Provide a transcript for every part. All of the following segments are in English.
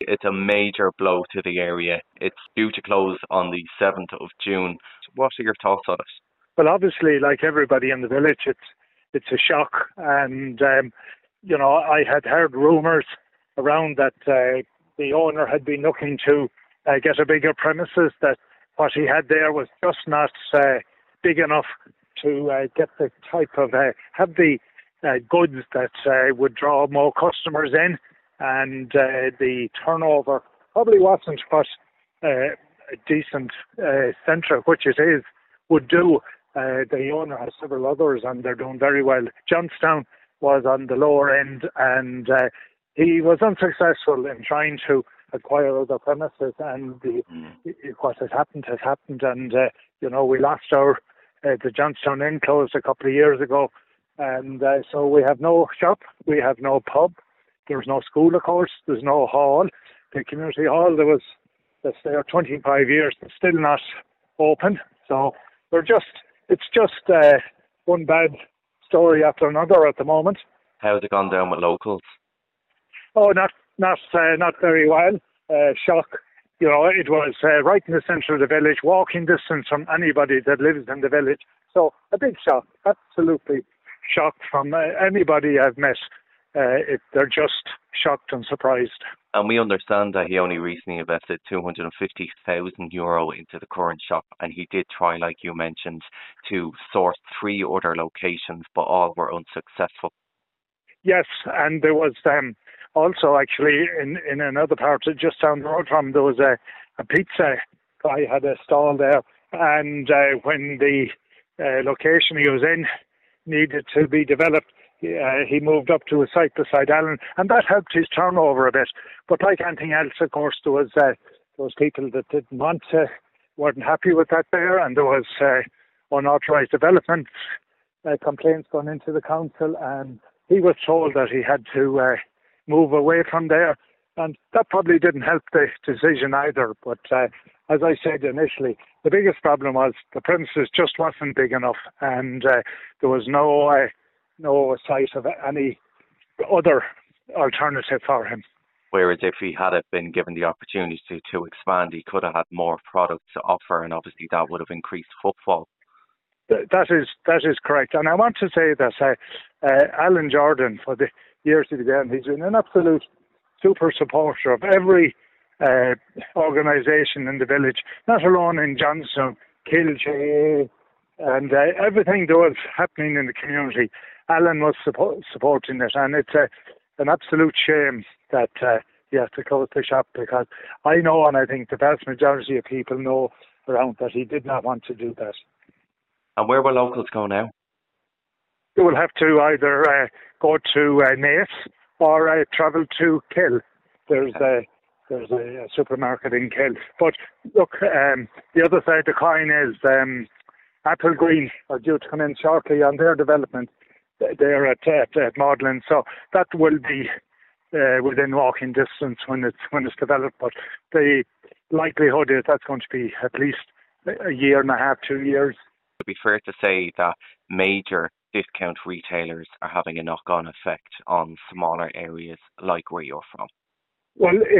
it's a major blow to the area. It's due to close on the 7th of June. What are your thoughts on it? Well, obviously, like everybody in the village, it's a shock. And, I had heard rumours around that the owner had been looking to get a bigger premises, that what he had there was just not big enough to get the type of, have the goods that would draw more customers in. And the turnover probably wasn't what a decent centre, which it is, would do. The owner has several others and they're doing very well. Johnstown was on the lower end, and he was unsuccessful in trying to acquire other premises, and what has happened, and we lost the Johnstown Inn closed a couple of years ago, and so we have no shop, we have no pub, there's no school, of course, there's no hall. The community hall, that's there 25 years, it's still not open, so it's just one bad story after another at the moment. How's it gone down with locals? Oh, not very well. Shock. It was right in the centre of the village, walking distance from anybody that lives in the village. So a big shock, absolutely shocked from anybody I've met. They're just shocked and surprised. And we understand that he only recently invested €250,000 into the current shop, and he did try, like you mentioned, to source 3 other locations, but all were unsuccessful. Yes, and there was also actually in another part, just down the road from, there was a pizza guy had a stall there, and when the location he was in needed to be developed, he moved up to a site beside Allen, and that helped his turnover a bit. But like anything else, of course, there was people that weren't happy with that there, and there was unauthorised development complaints going into the council, and he was told that he had to move away from there, and that probably didn't help the decision either. But as I said initially, the biggest problem was the premises just wasn't big enough, and there was no sight of any other alternative for him. Whereas if he had been given the opportunity to expand, he could have had more products to offer, and obviously that would have increased footfall. That is correct. And I want to say that Alan Jordan, for the years he began, he's been an absolute super supporter of every organisation in the village, not alone in Johnstown, Kilchea, and everything that was happening in the community. Alan was supporting it, and it's an absolute shame that he had to close the shop, because I know, and I think the vast majority of people know around, that he did not want to do that. And where will locals go now? They will have to either go to Naas or travel to Kill. There's a supermarket in Kill. But look, the other side of the coin is Applegreen are due to come in shortly on their development. They're at Magdalen, so that will be within walking distance when it's developed. But the likelihood is that's going to be at least a year and a half, 2 years. It would be fair to say that major discount retailers are having a knock-on effect on smaller areas like where you're from. Well, if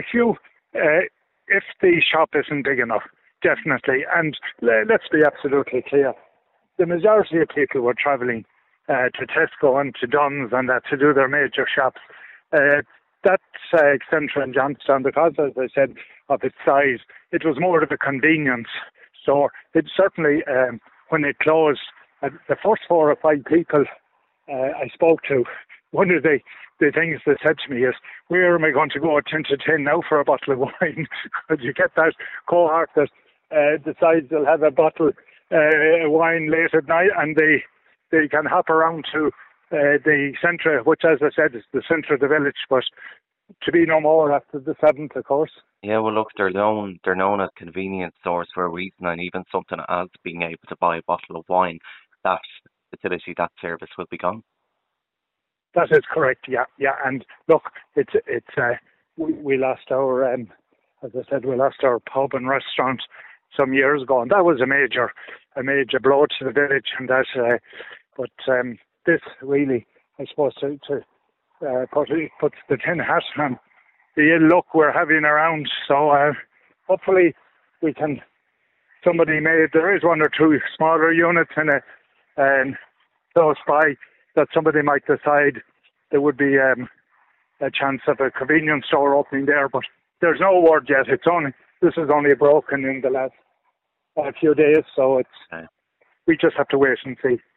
the shop isn't big enough, definitely. And let's be absolutely clear, the majority of people were travelling to Tesco and to Dunn's and that to do their major shops. That centre in Johnstown, because, as I said, of its size, it was more of a convenience store. It certainly, when it closed, the first 4 or 5 people I spoke to, one of the things they said to me is, where am I going to go at 10 to 10 now for a bottle of wine? Because you get that cohort that decides they'll have a bottle of wine late at night, and they can hop around to the centre, which, as I said, is the centre of the village, but to be no more after the 7th, of course. Yeah, well, look, they're known as convenience stores for a reason, and even something as being able to buy a bottle of wine, that facility, that service will be gone. That is correct, yeah. And look, we lost our, as I said, we lost our pub and restaurant some years ago, and that was a major blow to the village. And that, but this really, I suppose, puts the tin hat on the ill luck we're having around. So hopefully we can. There is one or two smaller units in a close by that somebody might decide there would be a chance of a convenience store opening there, but there's no word yet. This is only broken in the last few days, so we just have to wait and see.